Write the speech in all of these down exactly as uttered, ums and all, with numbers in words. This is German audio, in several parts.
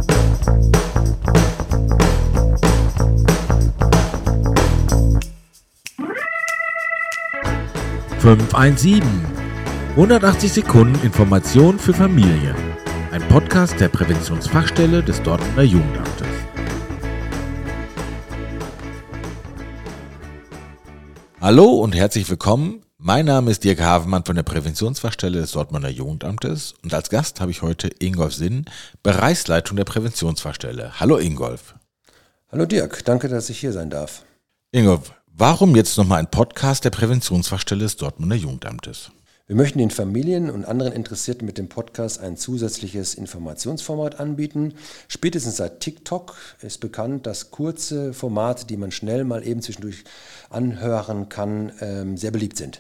fünf eins sieben. hundertachtzig Sekunden Information für Familien. Ein Podcast der Präventionsfachstelle des Dortmunder Jugendamtes. Hallo und herzlich willkommen. Mein Name ist Dirk Havemann von der Präventionsfachstelle des Dortmunder Jugendamtes und als Gast habe ich heute Ingolf Sinn, Bereichsleitung der Präventionsfachstelle. Hallo Ingolf. Hallo Dirk, danke, dass ich hier sein darf. Ingolf, warum jetzt nochmal ein Podcast der Präventionsfachstelle des Dortmunder Jugendamtes? Wir möchten den Familien und anderen Interessierten mit dem Podcast ein zusätzliches Informationsformat anbieten. Spätestens seit TikTok ist bekannt, dass kurze Formate, die man schnell mal eben zwischendurch anhören kann, sehr beliebt sind.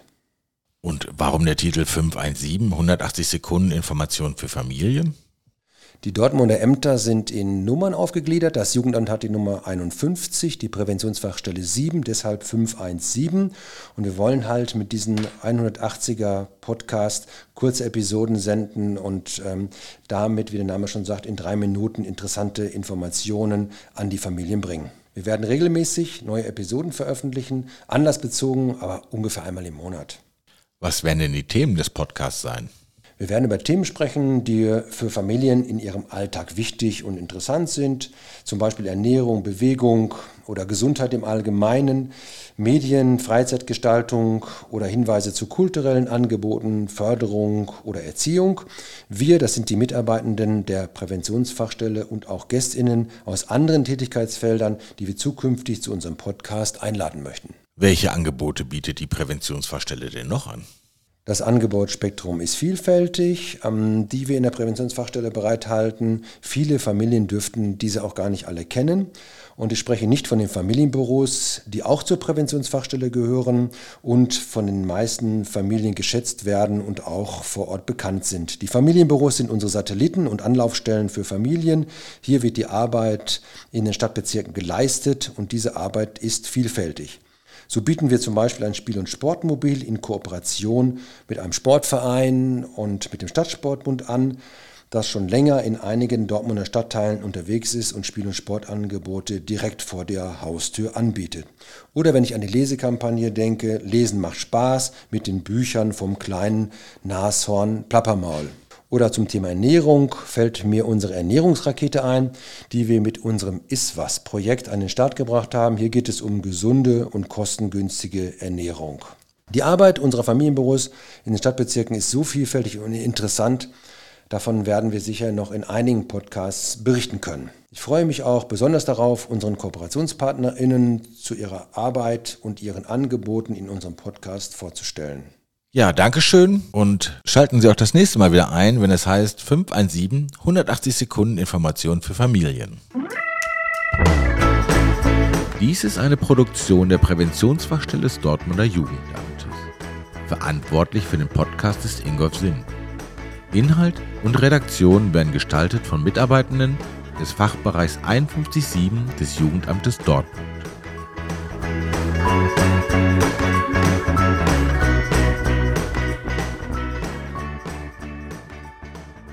Und warum der Titel fünf eins sieben, hundertachtzig Sekunden Information für Familien? Die Dortmunder Ämter sind in Nummern aufgegliedert. Das Jugendamt hat die Nummer einundfünfzig, die Präventionsfachstelle sieben, deshalb fünf eins sieben. Und wir wollen halt mit diesem hundertachtziger Podcast kurze Episoden senden und ähm, damit, wie der Name schon sagt, in drei Minuten interessante Informationen an die Familien bringen. Wir werden regelmäßig neue Episoden veröffentlichen, anlassbezogen, aber ungefähr einmal im Monat. Was werden denn die Themen des Podcasts sein? Wir werden über Themen sprechen, die für Familien in ihrem Alltag wichtig und interessant sind, zum Beispiel Ernährung, Bewegung oder Gesundheit im Allgemeinen, Medien, Freizeitgestaltung oder Hinweise zu kulturellen Angeboten, Förderung oder Erziehung. Wir, das sind die Mitarbeitenden der Präventionsfachstelle und auch GästInnen aus anderen Tätigkeitsfeldern, die wir zukünftig zu unserem Podcast einladen möchten. Welche Angebote bietet die Präventionsfachstelle denn noch an? Das Angebotsspektrum ist vielfältig, ähm, die wir in der Präventionsfachstelle bereithalten. Viele Familien dürften diese auch gar nicht alle kennen. Und ich spreche nicht von den Familienbüros, die auch zur Präventionsfachstelle gehören und von den meisten Familien geschätzt werden und auch vor Ort bekannt sind. Die Familienbüros sind unsere Satelliten und Anlaufstellen für Familien. Hier wird die Arbeit in den Stadtbezirken geleistet und diese Arbeit ist vielfältig. So bieten wir zum Beispiel ein Spiel- und Sportmobil in Kooperation mit einem Sportverein und mit dem Stadtsportbund an, das schon länger in einigen Dortmunder Stadtteilen unterwegs ist und Spiel- und Sportangebote direkt vor der Haustür anbietet. Oder wenn ich an die Lesekampagne denke, Lesen macht Spaß mit den Büchern vom kleinen Nashorn Plappermaul. Oder zum Thema Ernährung fällt mir unsere Ernährungsrakete ein, die wir mit unserem Iswas-Projekt an den Start gebracht haben. Hier geht es um gesunde und kostengünstige Ernährung. Die Arbeit unserer Familienbüros in den Stadtbezirken ist so vielfältig und interessant. Davon werden wir sicher noch in einigen Podcasts berichten können. Ich freue mich auch besonders darauf, unseren KooperationspartnerInnen zu ihrer Arbeit und ihren Angeboten in unserem Podcast vorzustellen. Ja, Dankeschön und schalten Sie auch das nächste Mal wieder ein, wenn es heißt fünf eins sieben, hundertachtzig Sekunden Information für Familien. Dies ist eine Produktion der Präventionsfachstelle des Dortmunder Jugendamtes. Verantwortlich für den Podcast ist Ingolf Sinn. Inhalt und Redaktion werden gestaltet von Mitarbeitenden des Fachbereichs einundfünfzig sieben des Jugendamtes Dortmund.